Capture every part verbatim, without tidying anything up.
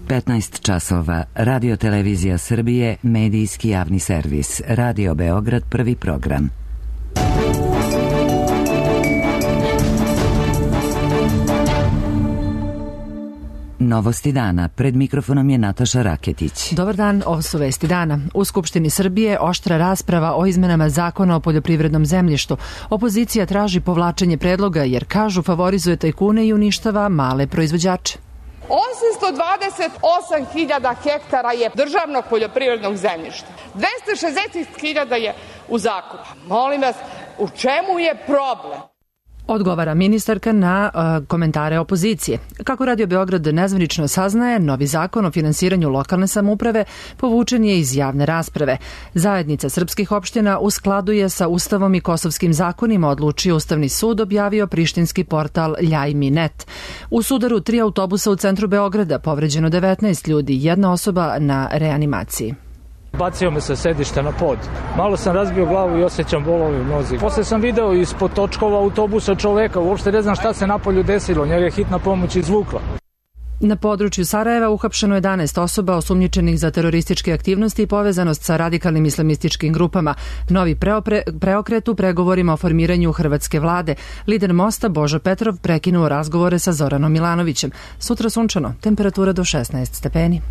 petnaest časova. Radio Televizija Srbije, medijski javni servis. Radio Beograd, prvi program. Novosti dana. Pred mikrofonom je Nataša Raketić. Dobar dan, ovo su vesti dana. U Skupštini Srbije oštra rasprava o izmenama zakona o poljoprivrednom zemljištu. Opozicija traži povlačenje predloga jer, kažu, favorizuje tajkune i uništava male proizvođače. osamsto dvadeset osam hiljada hektara je državnog poljoprivrednog zemljišta. dvesta šezdeset hiljada je u zakupu. Molim vas, u čemu je problem? Odgovara ministarka na uh, komentare opozicije. Kako Radio Beograd nezvanično saznaje, novi zakon o finansiranju lokalne samouprave povučen je iz javne rasprave. Zajednica srpskih opština u skladu je sa Ustavom i kosovskim zakonima, odlučio Ustavni sud, objavio prištinski portal Ljajmi punkt net. U sudaru tri autobusa u centru Beograda povređeno devetnaest ljudi, jedna osoba na reanimaciji. Bacio me sa sedišta na pod. Malo sam razbio glavu i osjećam bolove u nozi. Posle sam video ispod točkova autobusa čoveka. Uopšte ne znam šta se napolju desilo. Njega je hitna pomoć izvukla. Na području Sarajeva uhapšeno jedanaest osoba osumnjičenih za terorističke aktivnosti i povezanost sa radikalnim islamističkim grupama. Novi preopre, preokret u pregovorima o formiranju hrvatske vlade. Lider Mosta Božo Petrov prekinuo razgovore sa Zoranom Milanovićem. Sutra sunčano, temperatura do šesnaest stepeni.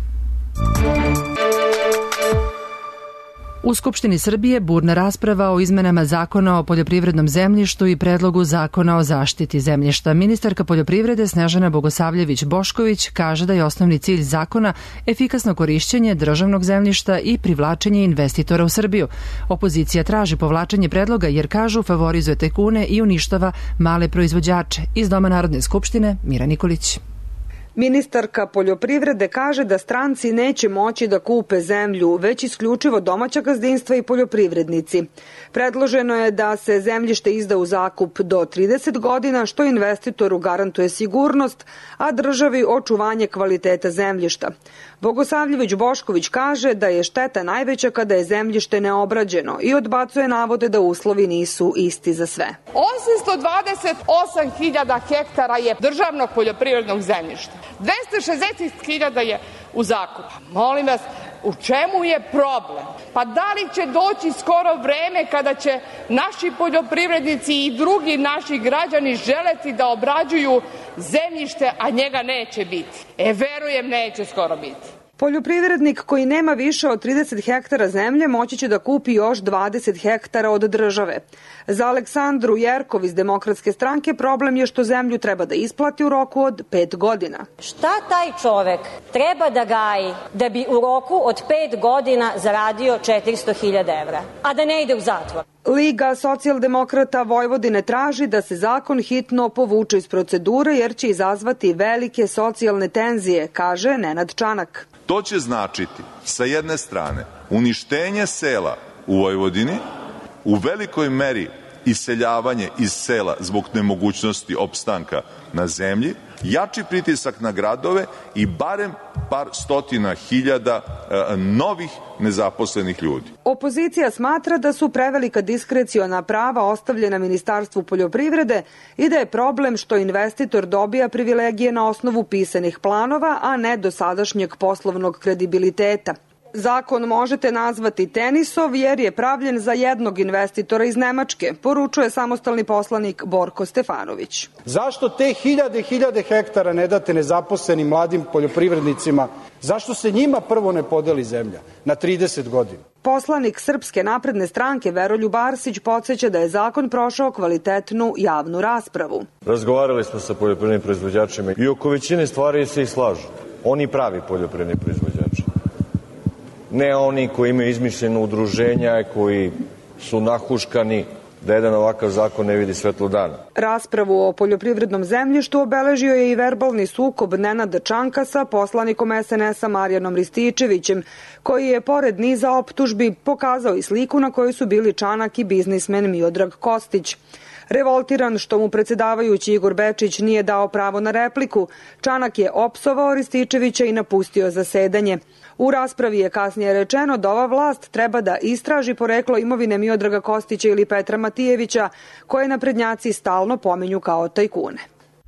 U Skupštini Srbije burna rasprava o izmenama zakona o poljoprivrednom zemljištu i predlogu zakona o zaštiti zemljišta. Ministarka poljoprivrede Snežana Bogosavljević-Bošković kaže da je osnovni cilj zakona efikasno korišćenje državnog zemljišta i privlačenje investitora u Srbiju. Opozicija traži povlačenje predloga jer, kažu, favorizuje tajkune i uništava male proizvođače. Iz Doma Narodne skupštine Mira Nikolić. Ministarka poljoprivrede kaže da stranci neće moći da kupe zemlju, već isključivo domaća gazdinstva i poljoprivrednici. Predloženo je da se zemljište izda u zakup do trideset godina, što investitoru garantuje sigurnost, a državi očuvanje kvaliteta zemljišta. Bogosavljević-Bošković kaže da je šteta najveća kada je zemljište neobrađeno i odbacuje navode da uslovi nisu isti za sve. osamsto dvadeset osam hiljada hektara je državnog poljoprivrednog zemljišta. dvesta šezdeset hiljada je u zakupu. Molim vas, u čemu je problem? Pa da li će doći skoro vreme kada će naši poljoprivrednici i drugi naši građani želeti da obrađuju zemljište, a njega neće biti? E, verujem, neće skoro biti. Poljoprivrednik koji nema više od trideset hektara zemlje moći će da kupi još dvadeset hektara od države. Za Aleksandru Jerkov iz Demokratske stranke problem je što zemlju treba da isplati u roku od pet godina. Šta taj čovek treba da gaji da bi u roku od pet godina zaradio četiristo hiljada evra, a da ne ide u zatvor? Liga socijaldemokrata Vojvodine traži da se zakon hitno povuče iz procedure jer će izazvati velike socijalne tenzije, kaže Nenad Čanak. To će značiti, sa jedne strane, uništenje sela u Vojvodini, u velikoj meri iseljavanje iz sela zbog nemogućnosti opstanka na zemlji, jači pritisak na gradove i barem par stotina hiljada e, novih nezaposlenih ljudi. Opozicija smatra da su prevelika diskreciona prava ostavljena Ministarstvu poljoprivrede i da je problem što investitor dobija privilegije na osnovu pisanih planova, a ne dosadašnjeg poslovnog kredibiliteta. Zakon možete nazvati tenisov jer je pravljen za jednog investitora iz Nemačke, poručuje samostalni poslanik Borko Stefanović. Zašto te hiljade i hiljade hektara ne date nezaposlenim mladim poljoprivrednicima? Zašto se njima prvo ne podeli zemlja na trideset godina? Poslanik Srpske napredne stranke Veroljub Arsić podsjeća da je zakon prošao kvalitetnu javnu raspravu. Razgovarali smo sa poljoprivrednim proizvođačima i oko većine stvari se i slažu. Oni pravi poljoprivredni proizvođači. Ne oni koji imaju izmišljeno udruženja, koji su nahuškani da jedan ovakav zakon ne vidi svetlo dana. Raspravu o poljoprivrednom zemljištu obeležio je i verbalni sukob Nenada Čanka sa poslanikom es en es-a Marijanom Rističevićem, koji je pored niza optužbi pokazao i sliku na kojoj su bili Čanak i biznismen Miodrag Kostić. Revoltiran što mu predsedavajući Igor Bečić nije dao pravo na repliku, Čanak je opsovao Rističevića i napustio zasedanje. U raspravi je kasnije rečeno da ova vlast treba da istraži poreklo imovine Miodraga Kostića ili Petra Matijevića, koje naprednjaci stalno pominju kao tajkune.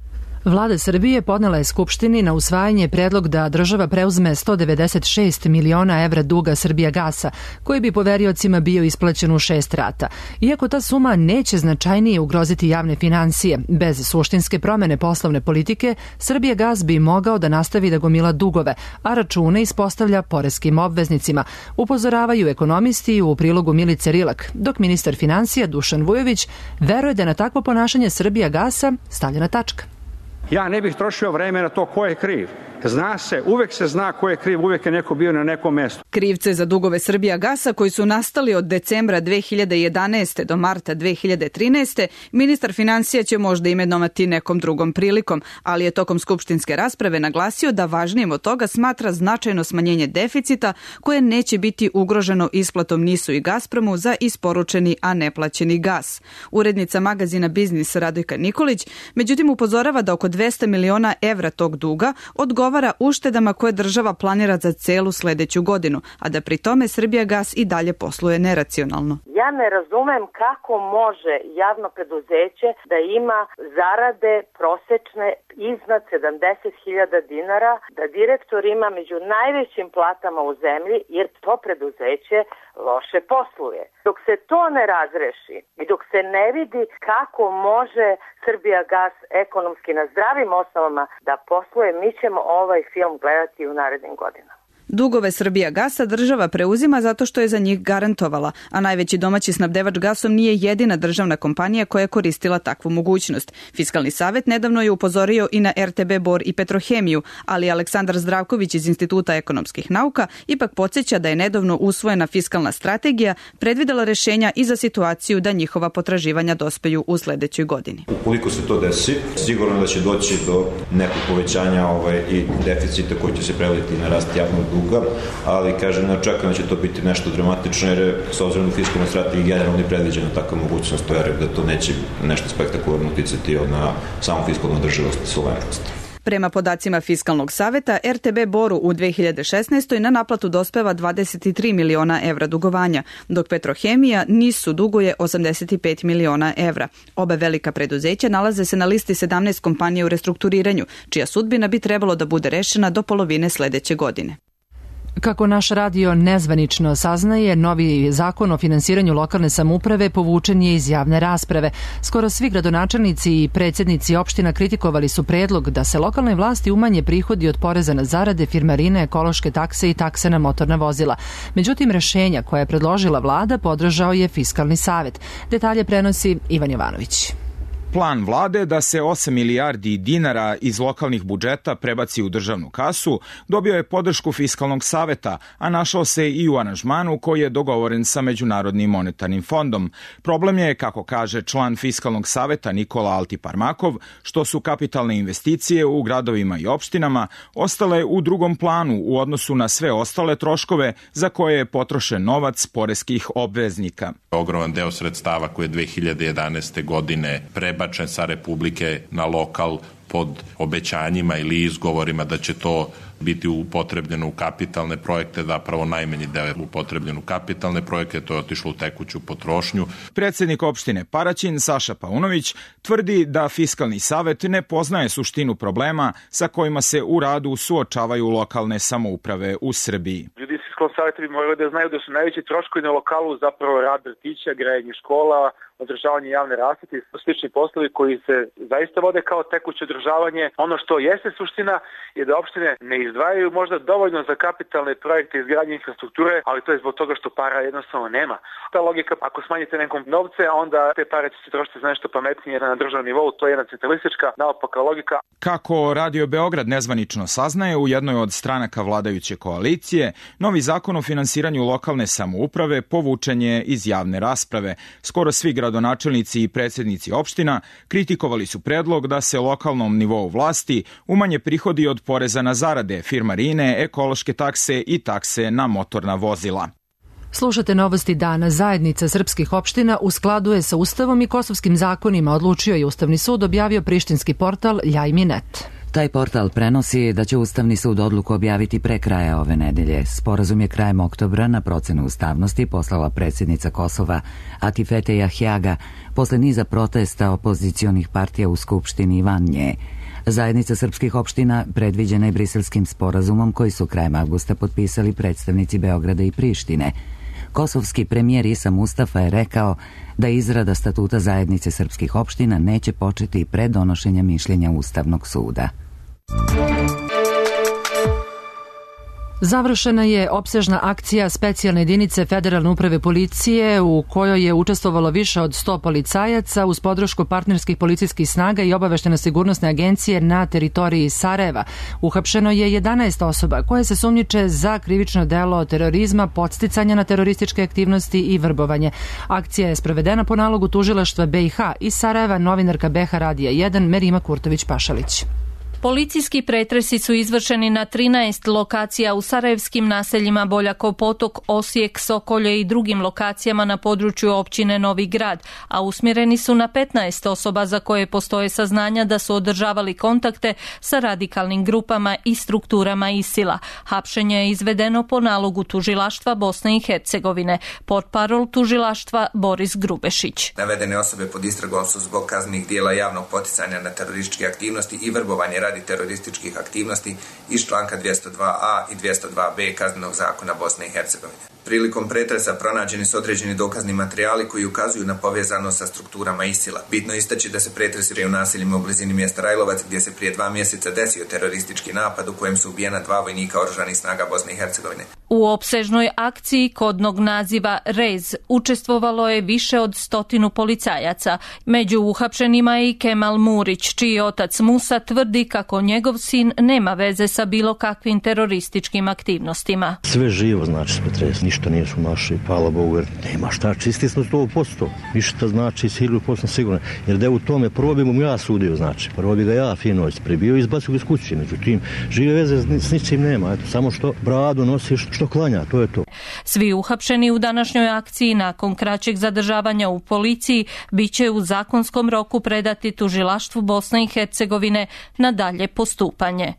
Vlada Srbije podnela je Skupštini na usvajanje predlog da država preuzme sto devedeset šest miliona evra duga Srbijagasa, koji bi poveriocima bio isplaćen u šest rata. Iako ta suma neće značajnije ugroziti javne financije, bez suštinske promene poslovne politike, Srbijagas bi mogao da nastavi da gomila dugove, a račune ispostavlja poreskim obveznicima, upozoravaju ekonomisti u prilogu Milice Rilak, dok ministar financija Dušan Vujović veruje da na takvo ponašanje Srbijagasa stavljena tačka. Ja ne bih trošio vreme na to ko je kriv. Zna se, uvek se zna ko je kriv, uvek je neko bio na nekom mestu. Krivce za dugove Srbijagasa koji su nastali od decembra dve hiljade jedanaeste do marta dve hiljade trinaeste ministar financija će možda imenovati nekom drugom prilikom, ali je tokom skupštinske rasprave naglasio da važnijim od toga smatra značajno smanjenje deficita koje neće biti ugroženo isplatom NIS-u i Gazpromu za isporučeni, a neplaćeni gas. Urednica magazina Biznis Radojka Nikolić međutim upozorava da oko dvesta miliona evra tog duga odgovara uštedama koje država planira za celu sledeću godinu, a da pri tome Srbijagas i dalje posluje neracionalno. Ja ne razumem kako može javno preduzeće da ima zarade prosečne iznad sedamdeset hiljada dinara, da direktor ima među najvećim platama u zemlji, jer to preduzeće loše posluje. Dok se to ne razreši i dok se ne vidi kako može Srbijagas ekonomski na zdravim osnovama da posluje, mi ćemo ovaj film gledati u narednim godinama. Dugove Srbijagasa država preuzima zato što je za njih garantovala, a najveći domaći snabdevač gasom nije jedina državna kompanija koja je koristila takvu mogućnost. Fiskalni savet nedavno je upozorio i na R T B Bor i Petrohemiju, ali Aleksandar Zdravković iz Instituta ekonomskih nauka ipak podsjeća da je nedavno usvojena fiskalna strategija predvidela rešenja i za situaciju da njihova potraživanja dospeju u sledećoj godini. Ukoliko se to desi, sigurno da će doći do nekog povećanja ovaj, i deficita koji će se preliti na rast javnog duga, ali kažem, ne očekujem da će to biti nešto dramatično, jer je s obzirom na fiskalnu strategiju generalno i predviđena takva mogućnost, to je da to neće nešto spektakularno uticati na samu fiskalnu održivost i solventnost. Prema podacima Fiskalnog saveta, R T B Boru u dve hiljade šesnaestoj na naplatu dospeva dvadeset tri miliona evra dugovanja, dok Petrohemija NIS-u duguje osamdeset pet miliona evra. Oba velika preduzeća nalaze se na listi sedamnaest kompanija u restrukturiranju, čija sudbina bi trebalo da bude rešena do polovine sledeće godine. Kako naš radio nezvanično saznaje, novi zakon o finansiranju lokalne samouprave povučen je iz javne rasprave. Skoro svi gradonačelnici i predsjednici opština kritikovali su predlog da se lokalnoj vlasti umanje prihodi od poreza na zarade, firmarine, ekološke takse i takse na motorna vozila. Međutim, rešenja koje je predložila vlada podržao je Fiskalni savet. Detalje prenosi Ivan Jovanović. Plan vlade da se osam milijardi dinara iz lokalnih budžeta prebaci u državnu kasu dobio je podršku Fiskalnog saveta, a našao se i u aranžmanu koji je dogovoren sa Međunarodnim monetarnim fondom. Problem je, kako kaže član Fiskalnog saveta Nikola Altiparmakov, što su kapitalne investicije u gradovima i opštinama ostale u drugom planu u odnosu na sve ostale troškove za koje je potrošen novac poreskih obveznika. Ogroman deo sredstava koje je dve hiljade jedanaeste godine prebačen sa Republike na lokal pod obećanjima ili izgovorima da će to biti upotrebljeno u kapitalne projekte, zapravo najmanji deo je upotrebljen u kapitalne projekte, to je otišlo u tekuću potrošnju. Predsednik opštine Paraćin, Saša Paunović, tvrdi da Fiskalni savet ne poznaje suštinu problema sa kojima se u radu suočavaju lokalne samouprave u Srbiji. Ljudi iz Fiskalnog saveta bi morali da znaju da su najveći troškovi na lokalu zapravo rad vrtića, grejanje škola, održavanje javne rasvete i slični poslovi koji se zaista vode kao tekuće održavanje. Ono što jeste suština je da opštine ne izdvajaju možda dovoljno za kapitalne projekte izgradnje infrastrukture, ali to je zbog toga što para jednostavno nema. Ta logika, ako smanjite nekom novce, onda te pare će se trošiti za nešto pametnije na državnom nivou, to je jedna centralistička, naopaka logika. Kako Radio Beograd nezvanično saznaje, u jednoj od stranaka vladajuće koalicije, novi zakon o finansiranju lokalne samouprave povučen je iz javne rasprave. Skoro svi gradonačelnici i predsjednici opština kritikovali su predlog da se lokalnom nivou vlasti umanje prihodi od poreza na zarade, firmarine, ekološke takse i takse na motorna vozila. Slušate novosti dana. Zajednica srpskih opština u skladu je sa Ustavom i kosovskim zakonima, odlučio je Ustavni sud, objavio prištinski portal Ljajmi punkt net. Taj portal prenosi da će Ustavni sud odluku objaviti pre kraja ove nedelje. Sporazum je krajem oktobra na procenu ustavnosti poslala predsjednica Kosova Atifete Jahjaga posle niza protesta opozicionih partija u Skupštini i van nje. Zajednica srpskih opština predviđena je Briselskim sporazumom koji su krajem avgusta potpisali predstavnici Beograda i Prištine. Kosovski premijer Isa Mustafa je rekao da izrada statuta Zajednice srpskih opština neće početi pred donošenjem mišljenja Ustavnog suda. Završena je opsežna akcija specijalne jedinice Federalne uprave policije u kojoj je učestvovalo više od sto policajaca uz podršku partnerskih policijskih snaga i obaveštene sigurnosne agencije na teritoriji Sarajeva. Uhapšeno je jedanaest osoba koje se sumnjiče za krivično delo terorizma, podsticanja na terorističke aktivnosti i vrbovanje. Akcija je sprovedena po nalogu tužilaštva B i H iz Sarajeva, novinarka B H Radija jedan Merima Kurtović-Pašalić. Policijski pretresi su izvršeni na trinaest lokacija u sarajevskim naseljima Boljakov potok, Osijek, Sokolje i drugim lokacijama na području općine Novi Grad, a usmjereni su na petnaest osoba za koje postoje saznanja da su održavali kontakte sa radikalnim grupama i strukturama ISIL-a. Hapšenje je izvedeno po nalogu tužilaštva Bosne i Hercegovine. Portparol tužilaštva Boris Grubešić. Navedene osobe pod istragom su zbog kaznenih dijela javnog poticanja na terorističke aktivnosti i vrbovanje radi terorističkih aktivnosti iz članka dvjesto dva a i dvjesto dva be Kaznenog zakona Bosne i Hercegovine. Prilikom pretresa pronađeni su određeni dokazni materijali koji ukazuju na povezanost sa strukturama ISIL-a. Bitno istaći da se pretresiraju naseljima u blizini mjesta Rajlovac gdje se prije dva mjeseca desio teroristički napad u kojem su ubijena dva vojnika oružanih snaga Bosne i Hercegovine. U opsežnoj akciji kodnog naziva Rez učestvovalo je više od stotinu policajaca. Među uhapšenima je i Kemal Murić, čiji otac Musa tvrdi kako njegov sin nema veze sa bilo kakvim terorističkim aktivnostima. Sve živo znači pretres, ništa nije su naši, hvala Bogu, jer nema šta, čisti smo sto posto, ništa znači hiljadu posto sigurno, jer da je u tome prvo bi mu ja sudio, znači, prvo bi ga ja fino prebio i izbacio ga iz kuće, međutim, žive veze s ničim nema, eto, samo što bradu nosi, što klanja, to je to. Svi uhapšeni u današnjoj akciji nakon kraćeg zadržavanja u policiji bit će u zakonskom roku predati tužilaštvu Bosne i Hercegovine na dalje postupanje.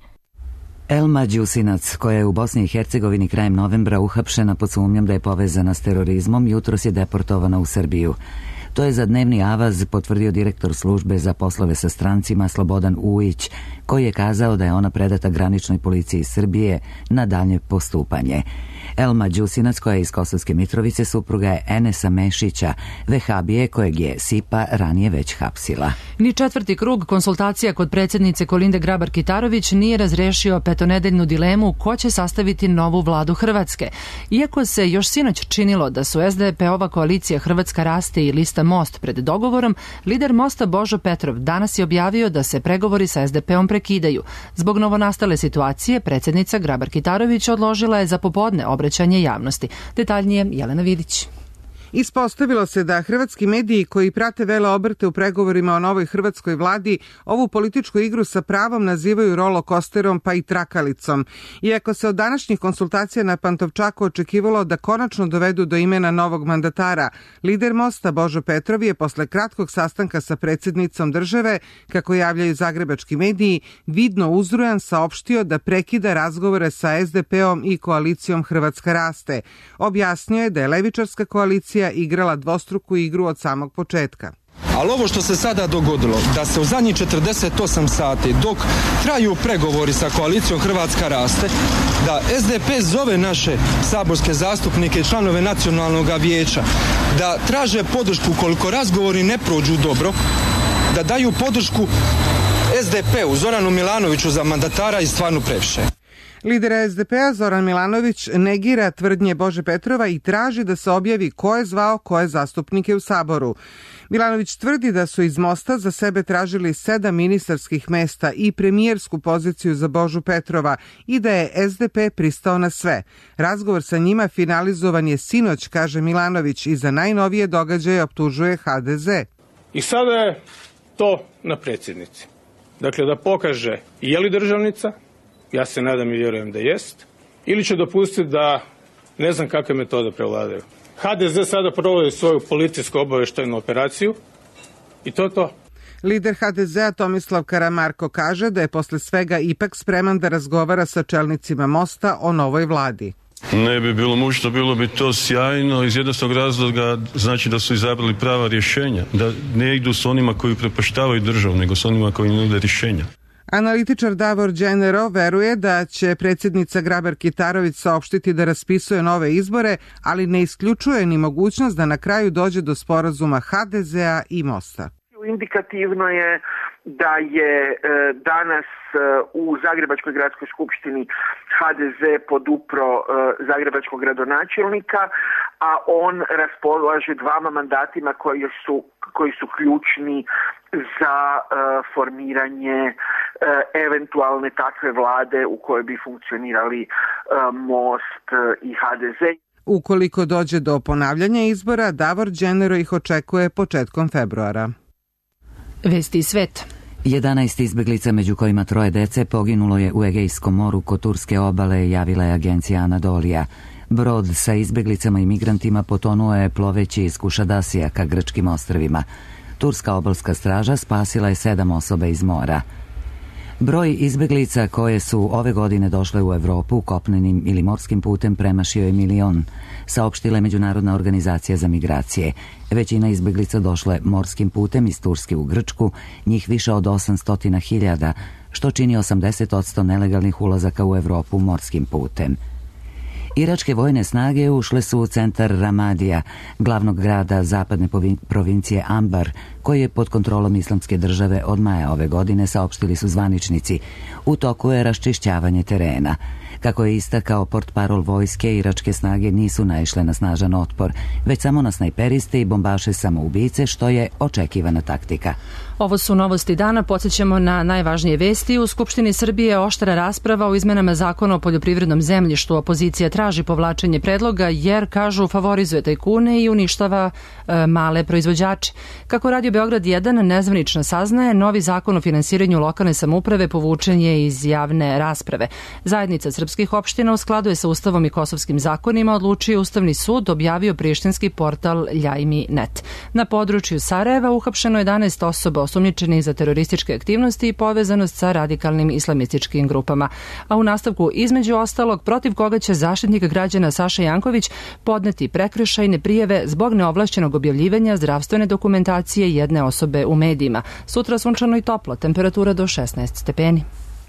Elma Đusinac, koja je u Bosni i Hercegovini krajem novembra uhapšena pod sumnjom da je povezana s terorizmom, jutros je deportovana u Srbiju. To je za dnevni avaz potvrdio direktor službe za poslove sa strancima Slobodan Ujić, koji je kazao da je ona predata graničnoj policiji Srbije na dalje postupanje. Elma Đusinac, koja je iz Kosovske Mitrovice, supruga je Enesa Mešića, vehabije kojeg je SIPA ranije već hapsila. Ni četvrti krug konsultacija kod predsjednice Kolinde Grabar-Kitarović nije razrešio petonedeljnu dilemu ko će sastaviti novu vladu Hrvatske. Iako se još sinoć činilo da su S D P-ova koalicija Hrvatska raste i lista Most pred dogovorom, lider Mosta Božo Petrov danas je objavio da se pregovori sa S D P-om prekidaju. Zbog novonastale situacije, predsjednica Grabar-Kitarović odložila je za popodne obraćanje javnosti. Detaljnije Jelena Vidić. Ispostavilo se da hrvatski mediji koji prate vele obrte u pregovorima o novoj hrvatskoj vladi ovu političku igru sa pravom nazivaju rolokosterom pa i trakalicom. Iako se od današnjih konsultacija na Pantovčaku očekivalo da konačno dovedu do imena novog mandatara, lider Mosta Božo Petrov je posle kratkog sastanka sa predsjednicom države, kako javljaju zagrebački mediji, vidno uzrujan saopštio da prekida razgovore sa S D P-om i koalicijom Hrvatska raste. Objasnio je da je levičarska koalicija igrala dvostruku igru od samog početka. Ali ovo što se sada dogodilo, da se u zadnjih četrdeset osam sati, dok traju pregovori sa koalicijom Hrvatska raste, da S D P zove naše saborske zastupnike i članove nacionalnog vijeća, da traže podršku koliko razgovori ne prođu dobro, da daju podršku S D P-u, Zoranu Milanoviću za mandatara i stvarno previše. Lider S D P-a Zoran Milanović negira tvrdnje Bože Petrova i traži da se objavi ko je zvao koje zastupnike u Saboru. Milanović tvrdi da su iz Mosta za sebe tražili sedam ministarskih mesta i premijersku poziciju za Božu Petrova i da je S D P pristao na sve. Razgovor sa njima finalizovan je sinoć, kaže Milanović, i za najnovije događaje optužuje H D Z. I sada je to na predsjednici. Dakle, da pokaže je li državnica, ja se nadam i vjerujem da jest, ili će dopustiti da ne znam kakve metode prevladaju. H D Z sada provodi svoju policijsku obavještajnu operaciju i to je to. Lider H D Z-a Tomislav Karamarko kaže da je posle svega ipak spreman da razgovara sa čelnicima Mosta o novoj vladi. Ne bi bilo mučno, bilo bi to sjajno iz jednostavnog razloga, znači da su izabrali prava rješenja, da ne idu s onima koji prepaštavaju državu, nego s onima koji nude rješenja. Analitičar Davor Đenero veruje da će predsjednica Grabar-Kitarović saopštiti da raspisuje nove izbore, ali ne isključuje ni mogućnost da na kraju dođe do sporazuma ha de zea i Mosta. Indikativno je da je danas u Zagrebačkoj gradskoj skupštini ha de ze podupro zagrebačkog gradonačelnika, a on raspolaže dvama mandatima koji su, koji su ključni za formiranje eventualne takve vlade u kojoj bi funkcionirali Most i ha de ze. Ukoliko dođe do ponavljanja izbora, Davor Đenero ih očekuje početkom februara. Vesti i svet. jedanaest izbeglica, među kojima troje dece, poginulo je u Egejskom moru kod turske obale, javila je agencija Anadolija. Brod sa izbeglicama i migrantima potonuo je ploveći iz Kušadasija ka grčkim ostrvima. Turska obalska straža spasila je sedam osoba iz mora. Broj izbeglica koje su ove godine došle u Evropu kopnenim ili morskim putem premašio je milion, saopštila je Međunarodna organizacija za migracije. Većina izbeglica došle morskim putem iz Turske u Grčku, njih više od osamsto hiljada, što čini osamdeset posto nelegalnih ulazaka u Evropu morskim putem. Iračke vojne snage ušle su u centar Ramadija, glavnog grada zapadne provincije Ambar, koji je pod kontrolom Islamske države od maja ove godine, saopštili su zvaničnici. U toku je raščišćavanje terena. Kako je istakao portparol vojske, iračke snage nisu naišle na snažan otpor, već samo na snajperiste i bombaše samoubice, što je očekivana taktika. Ovo su novosti dana, podsjećamo na najvažnije vesti. U Skupštini Srbije oštra rasprava o izmenama zakona o poljoprivrednom zemljištu. Opozicija traži povlačenje predloga jer, kažu, favorizuje tajkune i uništava e, male proizvođače. Kako Radio Beograd jedan nezvanično saznaje, novi zakon o finansiranju lokalne samouprave povučen je iz javne rasprave. Zajednica srpskih opština u skladu je sa Ustavom i kosovskim zakonima odlučio Ustavni sud, objavio prištinski portal Ljajmi punkt net. Na području Sarajeva uhapšeno jedanaest osoba osumnjičenih za terorističke aktivnosti i povezanost sa radikalnim islamističkim grupama. A u nastavku, između ostalog, protiv koga će Zaštitnik građana Saša Janković podneti prekršajne prijave zbog neovlašćenog objavljivanja zdravstvene dokumentacije jedne osobe u medijima. Sutra sunčano i toplo, temperatura do šesnaest stepeni.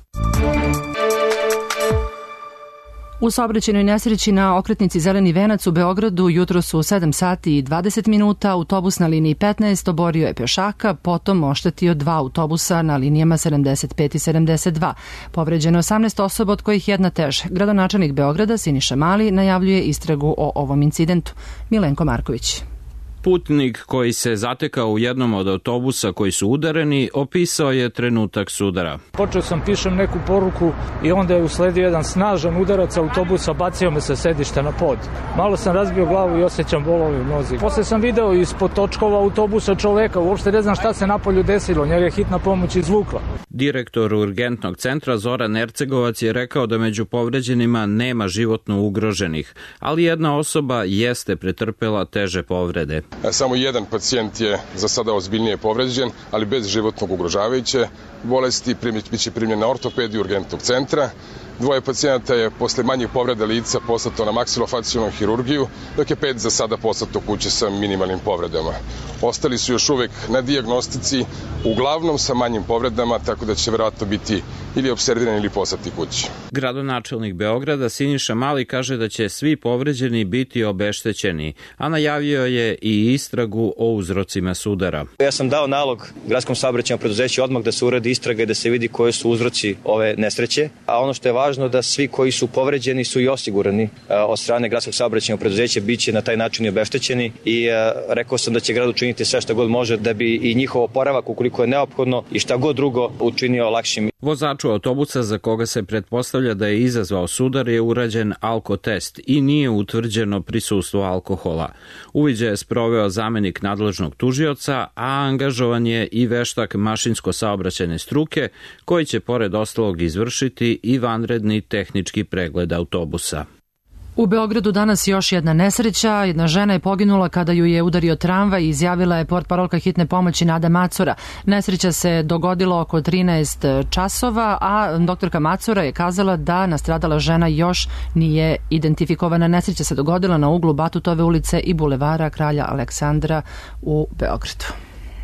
U saobraćajnoj nesreći na okretnici Zeleni venac u Beogradu jutros u sedam sati i dvadeset minuta autobus na liniji petnaest oborio je pešaka, potom oštetio dva autobusa na linijama sedamdeset pet i sedamdeset dva. Povređeno osamnaest osoba, od kojih jedna teže. Gradonačelnik Beograda Siniša Mali najavljuje istragu o ovom incidentu. Milenko Marković. Putnik koji se zatekao u jednom od autobusa koji su udareni opisao je trenutak sudara. Počeo sam pišem neku poruku i onda je usledio jedan snažan udarac autobusa, bacio me sa sedišta na pod. Malo sam razbio glavu i osjećam bolove u nozi. Posle sam video ispod točkova autobusa čoveka, uopšte ne znam šta se napolju desilo, njega je hitna pomoć izvukla. Direktor urgentnog centra Zoran Ercegovac je rekao da među povređenima nema životno ugroženih, ali jedna osoba jeste pretrpela teže povrede. Samo jedan pacijent je za sada ozbiljnije povređen, ali bez životnog ugrožavajuće bolesti, biće primljen na ortopediju urgentnog centra. Dvoje pacijenata je posle manjih povreda lica poslato na maksilofacijalnu hirurgiju, dok je pet za sada poslato kuće sa minimalnim povredama. Ostali su još uvek na dijagnostici, uglavnom sa manjim povredama, tako da će verovatno biti ili opservirani ili poslati kući. Gradonačelnik Beograda Siniša Mali kaže da će svi povređeni biti obeštećeni, a najavio je i istragu o uzrocima sudara. Ja sam dao nalog gradskom saobraćajnom preduzeću odmah da se uradi istraga i da se vidi koji su uzroci ove nesreće, a ono što je važno da svi koji su povređeni su i osigurani od strane gradskog saobraćajnog preduzeća, biće na taj način i obeštećeni i rekao sam da će grad učiniti sve što god može da bi i njihov oporavak, ukoliko je neophodno i šta god drugo, učinio lakšim. Vozaču autobusa za koga se pretpostavlja da je izazvao sudar je urađen alkotest i nije utvrđeno prisustvo alkohola. Uviđaj je sproveo zamenik nadležnog tužioca, a angažovan je i veštak mašinsko-saobraćajne struke koji će pored ostalog izvršiti i vanredni tehnički pregled autobusa. U Beogradu danas još jedna nesreća. Jedna žena je poginula kada ju je udario tramvaj i izjavila je portparolka hitne pomoći Nada Macura. Nesreća se dogodila oko trinaest časova, a doktorka Macura je kazala da nastradala žena još nije identifikovana. Nesreća se dogodila na uglu Batutove ulice i bulevara Kralja Aleksandra u Beogradu.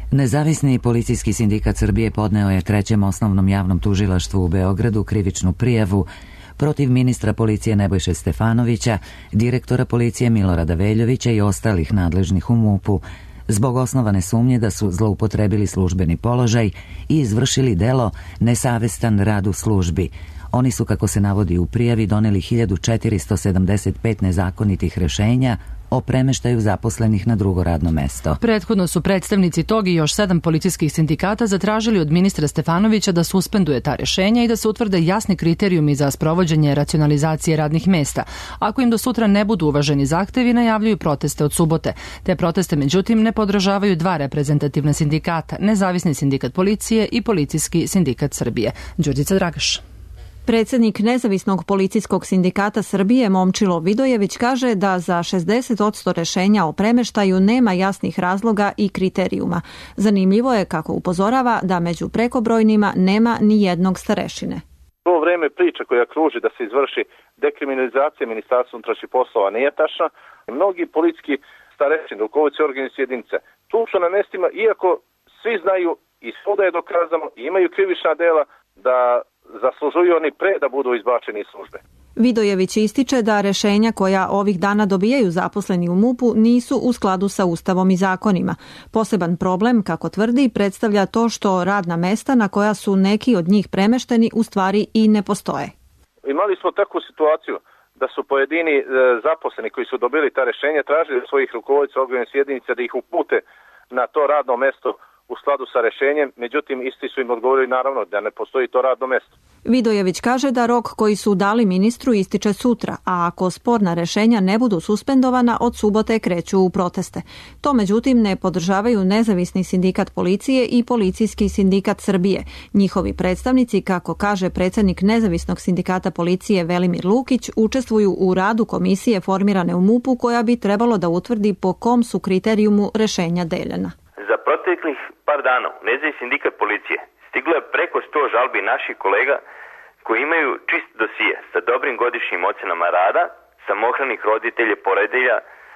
Nezavisni policijski sindikat Srbije podneo je trećem osnovnom javnom tužilaštvu u Beogradu krivičnu prijavu protiv ministra policije Nebojše Stefanovića, direktora policije Milorada Veljovića i ostalih nadležnih u MUP-u zbog osnovane sumnje da su zloupotrebili službeni položaj i izvršili delo nesavestan rad u službi. Oni su, kako se navodi u prijavi, doneli hiljadu četiristo sedamdeset pet nezakonitih rešenja o premeštaju zaposlenih na drugo radno mesto. Prethodno su predstavnici tog i još sedam policijskih sindikata zatražili od ministra Stefanovića da suspenduje ta rešenja i da se utvrde jasni kriterijumi za sprovođenje racionalizacije radnih mesta. Ako im do sutra ne budu uvaženi zahtevi, najavljuju proteste od subote. Te proteste, međutim, ne podržavaju dva reprezentativna sindikata, Nezavisni sindikat policije i Policijski sindikat Srbije. Đurđica Dragaš. Predsednik Nezavisnog policijskog sindikata Srbije Momčilo Vidojević kaže da za šezdeset posto rešenja o premeštaju nema jasnih razloga i kriterijuma. Zanimljivo je, kako upozorava, da među prekobrojnima nema ni jednog starešine. To vreme priča koja kruži da se izvrši dekriminalizacija Ministarstva unutrašnjih poslova nije tačna. Mnogi policijski starešini, rukovodioci organizacije jedinice, tu su na mestima, iako svi znaju i svuda je dokazano i imaju krivična dela, da zaslužuju oni pre da budu izbačeni iz službe. Vidojević ističe da rešenja koja ovih dana dobijaju zaposleni u MUP-u nisu u skladu sa Ustavom i zakonima. Poseban problem, kako tvrdi, predstavlja to što radna mesta na koja su neki od njih premešteni u stvari i ne postoje. Imali smo takvu situaciju da su pojedini e, zaposleni koji su dobili ta rešenja tražili od svojih rukovodioca organizacije jedinice da ih upute na to radno mesto u skladu sa rešenjem, međutim isti su im odgovorili naravno da ne postoji to radno mesto. Vidojević kaže da rok koji su dali ministru ističe sutra, a ako sporna rešenja ne budu suspendovana, od subote kreću u proteste. To međutim ne podržavaju Nezavisni sindikat policije i Policijski sindikat Srbije. Njihovi predstavnici, kako kaže predsednik Nezavisnog sindikata policije Velimir Lukić, učestvuju u radu komisije formirane u MUP-u koja bi trebalo da utvrdi po kom su kriterijumu rešenja deljena. Za proteklih par dana u Nezavisni sindikat policije stiglo je preko sto žalbi naših kolega koji imaju čist dosije sa dobrim godišnjim ocenama rada, samohranih roditelja, porodilja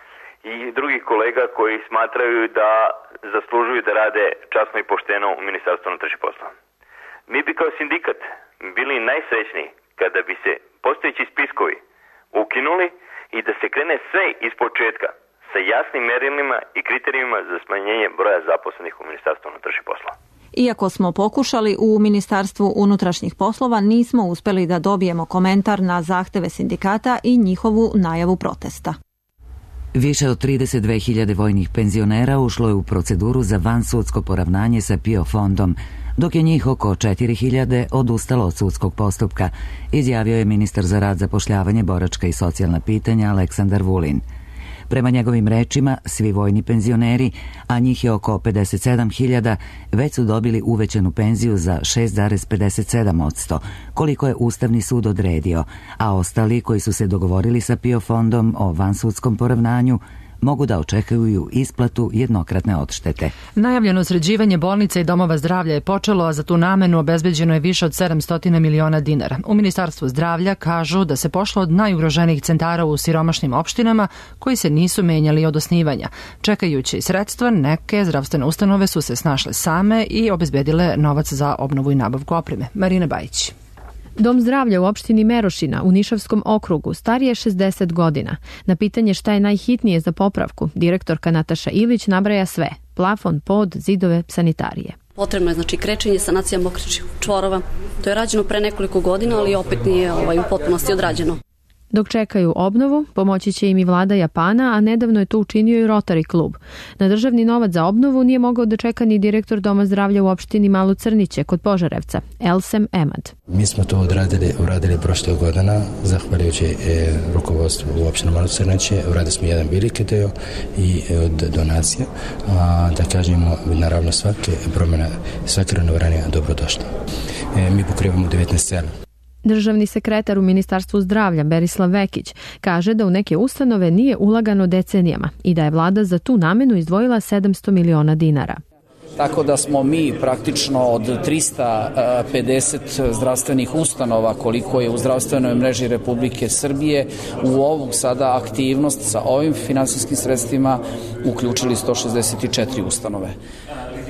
i drugih kolega koji smatraju da zaslužuju da rade časno i pošteno u Ministarstvu unutrašnjih poslova. Mi bi kao sindikat bili najsrećniji kada bi se postojeći spiskovi ukinuli i da se krene sve iz početka sa jasnim merilima i kriterijima za smanjenje broja zaposlenih u Ministarstvu unutrašnjih poslova. Iako smo pokušali, u Ministarstvu unutrašnjih poslova nismo uspeli da dobijemo komentar na zahteve sindikata i njihovu najavu protesta. Više od trideset dve hiljade vojnih penzionera ušlo je u proceduru za vansudsko poravnanje sa P I O fondom, dok je njih oko četiri hiljade odustalo od sudskog postupka, izjavio je ministar za rad, zapošljavanje, boračka i socijalna pitanja Aleksandar Vulin. Prema njegovim rečima, svi vojni penzioneri, a njih je oko pedeset sedam hiljada, već su dobili uvećanu penziju za šest zarez pedeset sedam posto, koliko je Ustavni sud odredio, a ostali koji su se dogovorili sa P I O fondom o vansudskom poravnanju mogu da očekuju isplatu jednokratne odštete. Najavljeno sređivanje bolnica i domova zdravlja je počelo, a za tu namenu obezbeđeno je više od sedamsto miliona dinara. U Ministarstvu zdravlja kažu da se pošlo od najugroženijih centara u siromašnim opštinama koji se nisu menjali od osnivanja. Čekajući sredstva, neke zdravstvene ustanove su se snašle same i obezbedile novac za obnovu i nabavku opreme. Marina Bajić. Dom zdravlja u opštini Merošina u Nišavskom okrugu star je šezdeset godina. Na pitanje šta je najhitnije za popravku, direktorka Nataša Ilić nabraja sve: plafon, pod, zidove, sanitarije. Potrebno je znači krečenje, sanacija mokrih čvorova. To je rađeno pre nekoliko godina, ali opet nije ovaj, u potpunosti odrađeno. Dok čekaju obnovu, pomoći će im i vlada Japana, a nedavno je to učinio i Rotary klub. Na državni novac za obnovu nije mogao da čeka ni direktor Doma zdravlja u opštini Malo Crniće kod Požarevca, Elsem Emad. Mi smo to odradili, uradili prošle godina, zahvaljujući e, rukovodstvu u opštini Malo Crniće. Uradili smo jedan veliki deo i e, od donacija, a da kažemo, naravno svake promjena, svake renoviranje je dobrodošla. E, mi pokrivamo devetnaest sela. Državni sekretar u Ministarstvu zdravlja Berislav Vekić kaže da u neke ustanove nije ulagano decenijama i da je vlada za tu namenu izdvojila sedamsto miliona dinara. Tako da smo mi praktično od trista pedeset zdravstvenih ustanova koliko je u zdravstvenoj mreži Republike Srbije u ovu sada aktivnost sa ovim finansijskim sredstvima uključili sto šezdeset četiri ustanove.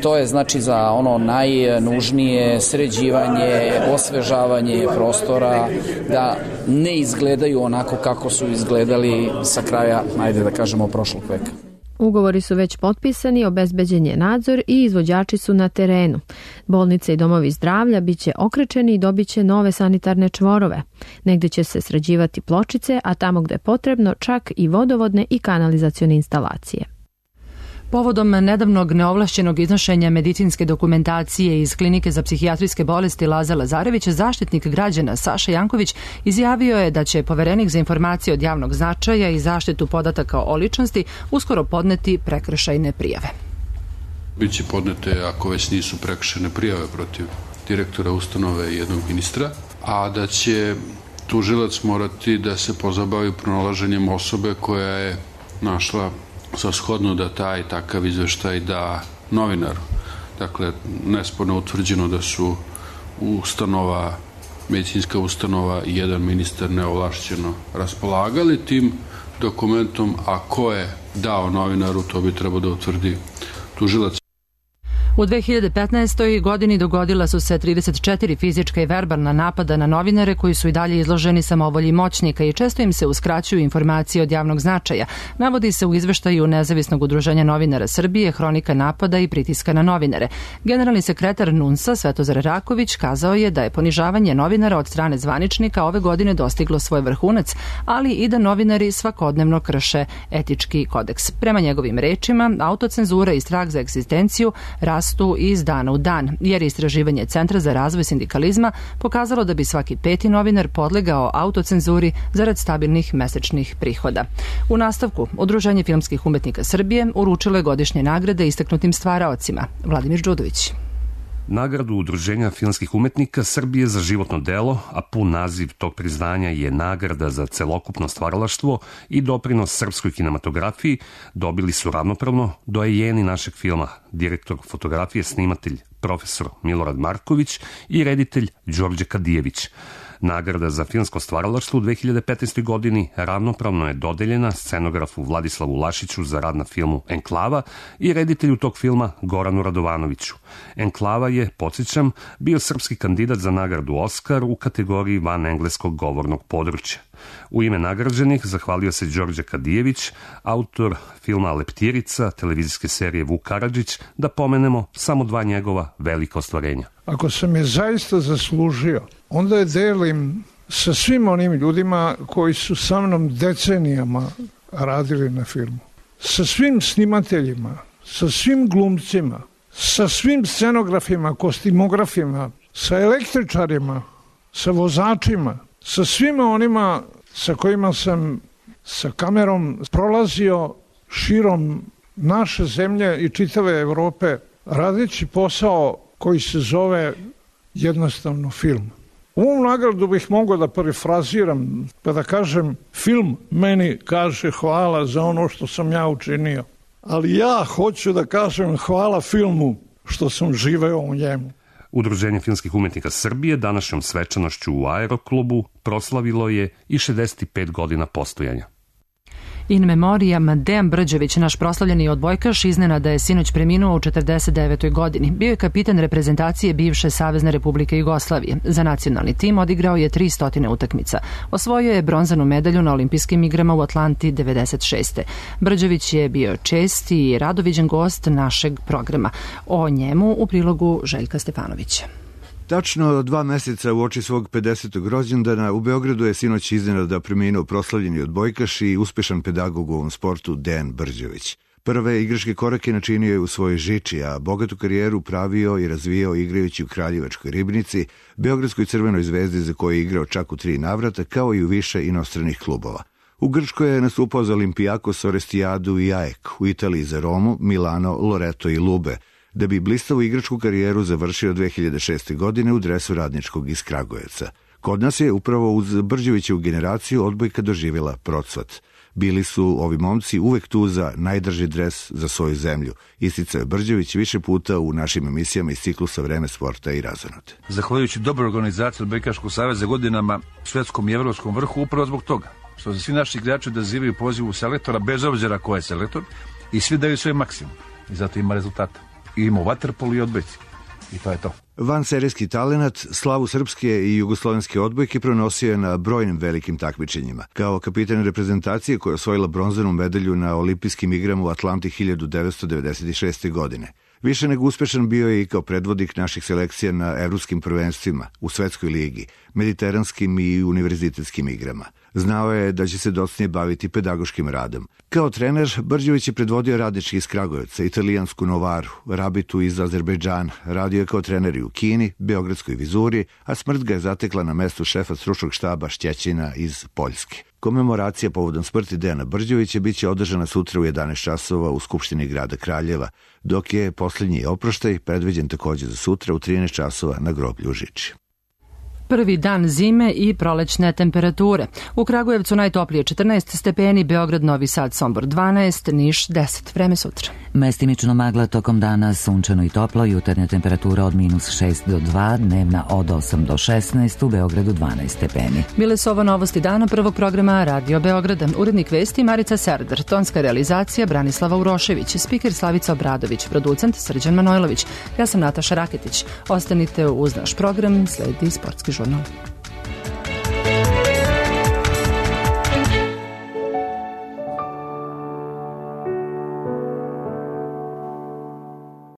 To je znači za ono najnužnije sređivanje, osvežavanje prostora, da ne izgledaju onako kako su izgledali sa kraja, ajde da kažemo, prošlog veka. Ugovori su već potpisani, obezbeđen je nadzor i izvođači su na terenu. Bolnice i domovi zdravlja biće okrečeni i dobit će nove sanitarne čvorove. Negde će se sređivati pločice, a tamo gde je potrebno čak i vodovodne i kanalizacione instalacije. Povodom nedavnog neovlašćenog iznošenja medicinske dokumentacije iz Klinike za psihijatrijske bolesti Laza Lazarević, zaštitnik građana Saša Janković izjavio je da će Poverenik za informacije od javnog značaja i zaštitu podataka o ličnosti uskoro podneti prekršajne prijave. Biće podnete, ako već nisu prekršajne prijave, protiv direktora ustanove i jednog ministra, a da će tužilac morati da se pozabavi pronalaženjem osobe koja je našla sa shodno da taj takav izveštaj da novinaru. Dakle, nesporno utvrđeno da su ustanova, medicinska ustanova i jedan ministar neovlašćeno raspolagali tim dokumentom, a ko je dao novinaru, to bi trebao da utvrdi tužilac. U dve hiljade petnaestoj. godini dogodila su se trideset četiri fizička i verbalna napada na novinare koji su i dalje izloženi samovolji moćnika i često im se uskraćuju informacije od javnog značaja. Navodi se u izveštaju Nezavisnog udruženja novinara Srbije hronika napada i pritiska na novinare. Generalni sekretar N U N S-a Svetozar Raković kazao je da je ponižavanje novinara od strane zvaničnika ove godine dostiglo svoj vrhunac, ali i da novinari svakodnevno krše etički kodeks. Prema njegovim rečima, autocenzura i strah za egzistenciju rastu iz dana u dan, jer istraživanje Centra za razvoj sindikalizma pokazalo da bi svaki peti novinar podlegao autocenzuri zarad stabilnih mesečnih prihoda. U nastavku, Udruženje filmskih umetnika Srbije uručilo je godišnje nagrade istaknutim stvaraocima. Vladimir Đudović. Nagradu Udruženja filmskih umetnika Srbije za životno delo, a pun naziv tog priznanja je nagrada za celokupno stvaralaštvo i doprinos srpskoj kinematografiji, dobili su ravnopravno doajeni našeg filma, direktor fotografije, snimatelj profesor Milorad Marković i reditelj Đorđe Kadijević. Nagrada za filmsko stvaralaštvo u dve hiljade petnaestoj. godini ravnopravno je dodeljena scenografu Vladislavu Lašiću za rad na filmu Enklava i reditelju tog filma Goranu Radovanoviću. Enklava je, podsjećam, bio srpski kandidat za nagradu Oskar u kategoriji van engleskog govornog područja. U ime nagrađenih zahvalio se Đorđe Kadijević, autor filma Leptirica, televizijske serije Vuk Karadžić, da pomenemo samo dva njegova velika ostvarenja. Ako sam je zaista zaslužio, onda je delim sa svim onim ljudima koji su sa mnom decenijama radili na filmu. Sa svim snimateljima, sa svim glumcima, sa svim scenografima, kostimografima, sa električarima, sa vozačima, sa svima onima sa kojima sam sa kamerom prolazio širom naše zemlje i čitave Evrope, radeći posao koji se zove jednostavno film. Ovu nagradu bih mogao da parafraziram, pa da kažem, film meni kaže hvala za ono što sam ja učinio. Ali ja hoću da kažem hvala filmu što sam živeo u njemu. Udruženje filmskih umetnika Srbije današnjom svečanošću u Aeroklubu proslavilo je i šezdeset pet godina postojanja. In memoriam Dejan Brđević, naš proslavljeni odbojkaš, iznenada je sinoć preminuo u četrdeset devetoj. godini. Bio je kapitan reprezentacije bivše Savezne Republike Jugoslavije. Za nacionalni tim odigrao je tristo utakmica. Osvojio je bronzanu medalju na olimpijskim igrama u Atlanti devedeset šeste. Brđević je bio čest i radoviđen gost našeg programa. O njemu u prilogu Željka Stefanovića. Tačno dva meseca u oči svog pedesetog rođendana u Beogradu je sinoć iznenada preminuo proslavljeni odbojkaš i uspešan pedagog u ovom sportu Dejan Brđević. Prve igračke korake načinio je u svojoj Žiči, a bogatu karijeru pravio i razvijao igrajući u Kraljevačkoj Ribnici, Beogradskoj Crvenoj zvezdi za koju je igrao čak u tri navrata, kao i u više inostranih klubova. U Grčkoj je nastupao za Olimpijakos, Orestijadu i Aek, u Italiji za Romu, Milano, Loreto i Lube, da bi blistavu igračku karijeru završio dve hiljade šeste. godine u dresu Radničkog iz Kragujevca. Kod nas je upravo uz Brđevićevu generaciju odbojka doživjela procvat. Bili su ovi momci uvek tu za najdrži dres za svoju zemlju. Isticao je Brđević više puta u našim emisijama iz ciklusa Vreme sporta i razonode. Zahvaljujući dobroj organizaciji Odbojkaškog saveza godinama svetskom i evropskom vrhu, upravo zbog toga što se svi naši igrači odazivaju pozivu selektora, bez obzira ko je selektor, i svi daju svoj maksimum. I zato ima rezultata. i imao vaterpolo i odbojci. I to je to. Vanserijski talenat slavu srpske i jugoslovenske odbojke pronosio je na brojnim velikim takmičenjima. Kao kapitan reprezentacije koja je osvojila bronzanu medalju na olimpijskim igrama u Atlanti hiljadu devetsto devedeset šeste. godine. Više nego uspešan bio je i kao predvodnik naših selekcija na evropskim prvenstvima, u Svetskoj ligi, mediteranskim i univerzitetskim igrama. Znao je da će se docnije baviti pedagoškim radom. Kao trener, Brđević je predvodio Radnički iz Kragujevca, italijansku Novaru, Rabitu iz Azerbejdžana, radio je kao trener i u Kini, Beogradskoj Vizuri, a smrt ga je zatekla na mestu šefa stručnog štaba Šćećina iz Poljske. Komemoracija povodom smrti Dejana Brđevića biće održana sutra u jedanaest časova u Skupštini grada Kraljeva, dok je posljednji oproštaj predviđen također za sutra u trinaest časova na groblju u Žiči. Prvi dan zime i prolećne temperature. U Kragujevcu najtoplije četrnaest stepeni, Beograd, Novi Sad, Sombor dvanaest, Niš deset. Vreme sutra. Mestimično magla tokom dana, sunčano i toplo, jutarnja temperatura od minus šest do dva, dnevna od osam do šesnaest, u Beogradu dvanaest stepeni. Bile su ovo novosti dana prvog programa Radio Beograda. Urednik vesti Marica Serdar, tonska realizacija Branislava Urošević, spiker Slavica Obradović, producent Srđan Manojlović. Ja sam Nataša Raketić. Ostanite uz naš program, sledi sportski žurnal.